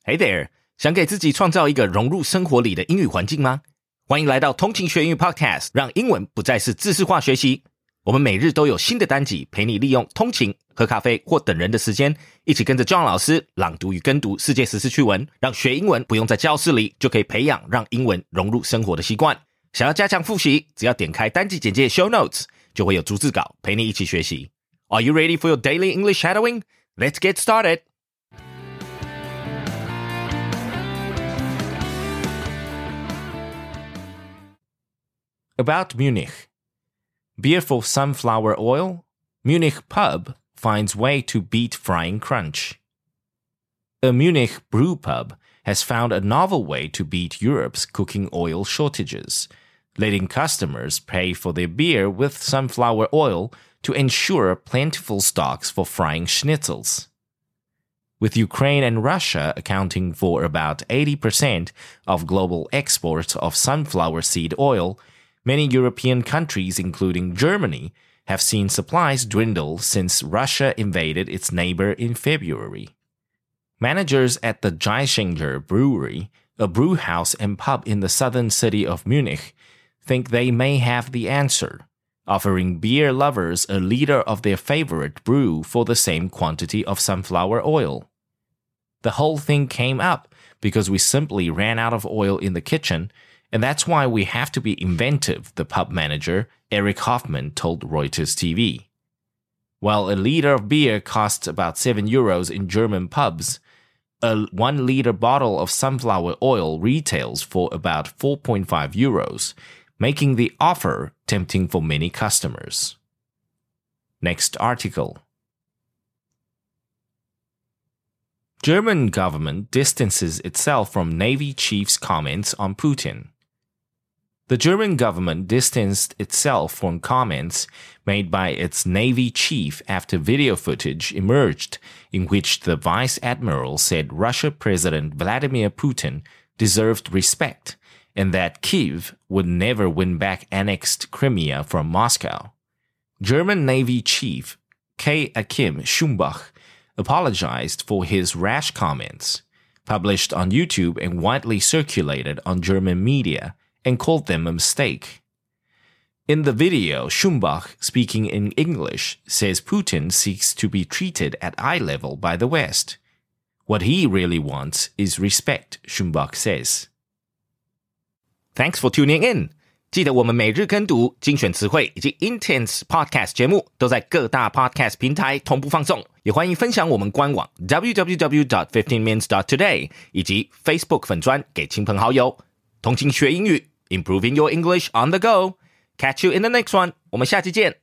Hey there， 想给自己创造一个融入生活里的英语环境吗？欢迎来到通勤学英语 Podcast， 让英文不再是知识化学习。我们每日都有新的单集，陪你利用通勤、喝咖啡或等人的时间，一起跟着 John 老师朗读与跟读世界时事趣闻，让学英文不用在教室里，就可以培养让英文融入生活的习惯。想要加强复习，只要点开单集简介 Show Notes， 就会有逐字稿陪你一起学习。Are you ready for your daily English shadowing? Let's get started.About Munich. Beer for sunflower oil? Munich pub finds way to beat frying crunch. A Munich brew pub has found a novel way to beat Europe's cooking oil shortages, letting customers pay for their beer with sunflower oil to ensure plentiful stocks for frying schnitzels. With Ukraine and Russia accounting for about 80% of global exports of sunflower seed oil, many European countries, including Germany, have seen supplies dwindle since Russia invaded its neighbor in February. Managers at the Geisinger Brewery, a brew house and pub in the southern city of Munich, think they may have the answer, offering beer lovers a liter of their favorite brew for the same quantity of sunflower oil. The whole thing came up because we simply ran out of oil in the kitchen,And that's why we have to be inventive, the pub manager, Eric Hoffman, told Reuters TV. While a liter of beer costs about €7 in German pubs, a 1-liter bottle of sunflower oil retails for about €4.5, making the offer tempting for many customers. Next article. German government distances itself from Navy chief's comments on Putin.The German government distanced itself from comments made by its Navy chief after video footage emerged in which the vice admiral said Russian President Vladimir Putin deserved respect and that Kyiv would never win back annexed Crimea from Moscow. German Navy Chief K. Achim Schumbach apologized for his rash comments, published on YouTube and widely circulated on German media,and called them a mistake. In the video, Schumbach, speaking in English, says Putin seeks to be treated at eye level by the West. What he really wants is respect, Schumbach says. Thanks for tuning in. 记得我们每日跟读、精选词汇以及 Intense Podcast 节目都在各大 Podcast 平台同步放送，也欢迎分享我们官网 www.15minutes.today 以及 Facebook 粉专给亲朋好友。通勤学英语，Improving your English on the go. Catch you in the next one. 我们下期见。